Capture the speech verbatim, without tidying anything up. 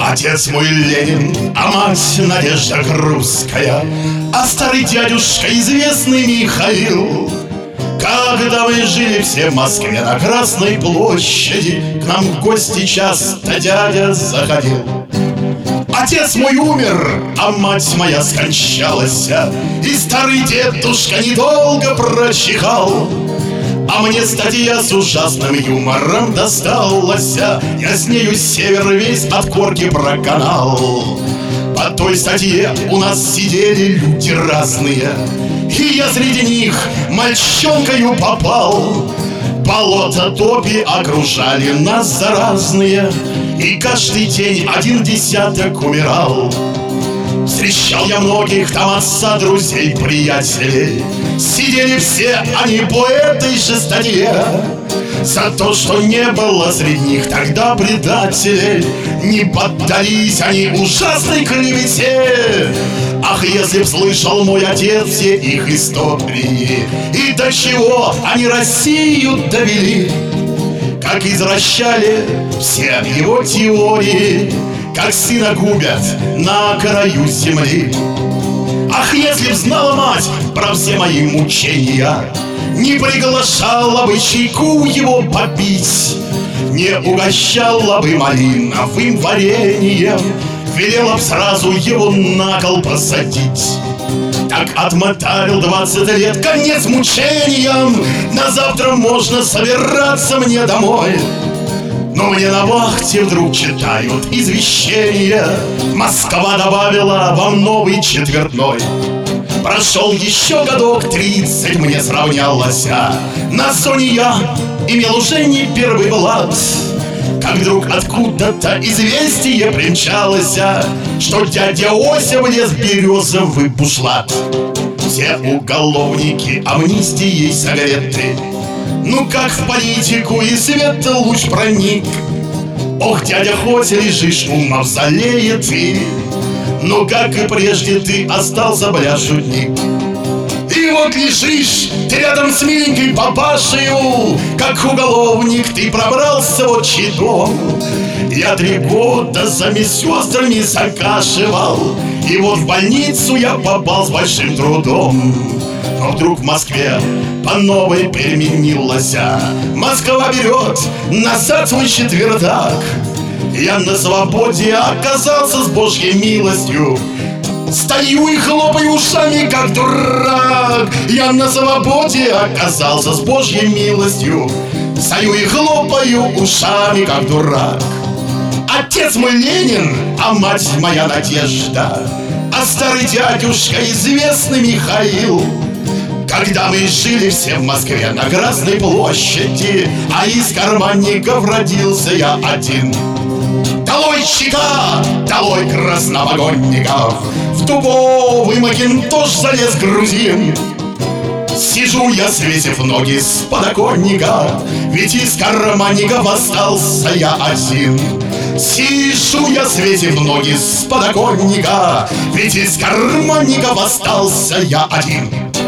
Отец мой Ленин, а мать Надежда Крупская, а старый дядюшка известный Михаил. Когда мы жили все в Москве на Красной площади, к нам в гости часто дядя заходил. Отец мой умер, а мать моя скончалась, и старый дедушка недолго прочихал. А мне статья с ужасным юмором досталась, я с нею север весь от корки проканал. По той статье у нас сидели люди разные, и я среди них мальчонкою попал. Болото топи окружали нас заразные, и каждый день один десяток умирал. Встречал я многих там отца, друзей, приятелей. Сидели все они по этой же статье. За то, что не было среди них тогда предателей, не поддались они ужасной клевете. Ах, если б слышал мой отец все их истории, и до чего они Россию довели, как извращали все его теории, как сына губят на краю земли. Ах, если б знала мать про все мои мучения, не приглашала бы чайку его попить, не угощала бы малиновым вареньем, велела б сразу его на кол посадить. Так отмотарил двадцать лет, конец мучениям, на завтра можно собираться мне домой. Но мне на вахте вдруг читают извещение: Москва добавила вам новый четвертной. Прошел еще годок тридцать, мне сравнялось, на зоне я имел уже не первый блат. Как вдруг откуда-то известие примчалось, что дядя Ося влез в березовый бушлат. Все уголовники амнистией согреты, ну как в политику и света луч проник. Ох, дядя, хоть лежишь у мавзолея ты, но как и прежде ты остался, бля, шутник. И вот лежишь ты рядом с миленькой папашею, как уголовник ты пробрался в отчий дом. Я три года за медсестрами закашивал, и вот в больницу я попал с большим трудом. Но вдруг в Москве по новой переменилась, Москва берет назад свой четвертак. Я на свободе оказался с Божьей милостью, стою и хлопаю ушами, как дурак. Я на свободе оказался с Божьей милостью, стою и хлопаю ушами, как дурак. Отец мой Ленин, а мать моя Надежда, а старый дядюшка известный Михаил. Когда мы жили все в Москве на Красной площади, а из карманников родился я один. Долой чека, долой краснопогонников, в дубовый макинтош залез грузин. Сижу я, свесив ноги с подоконника, ведь из карманников остался я один. Сижу я, свесив ноги с подоконника, ведь из карманников остался я один.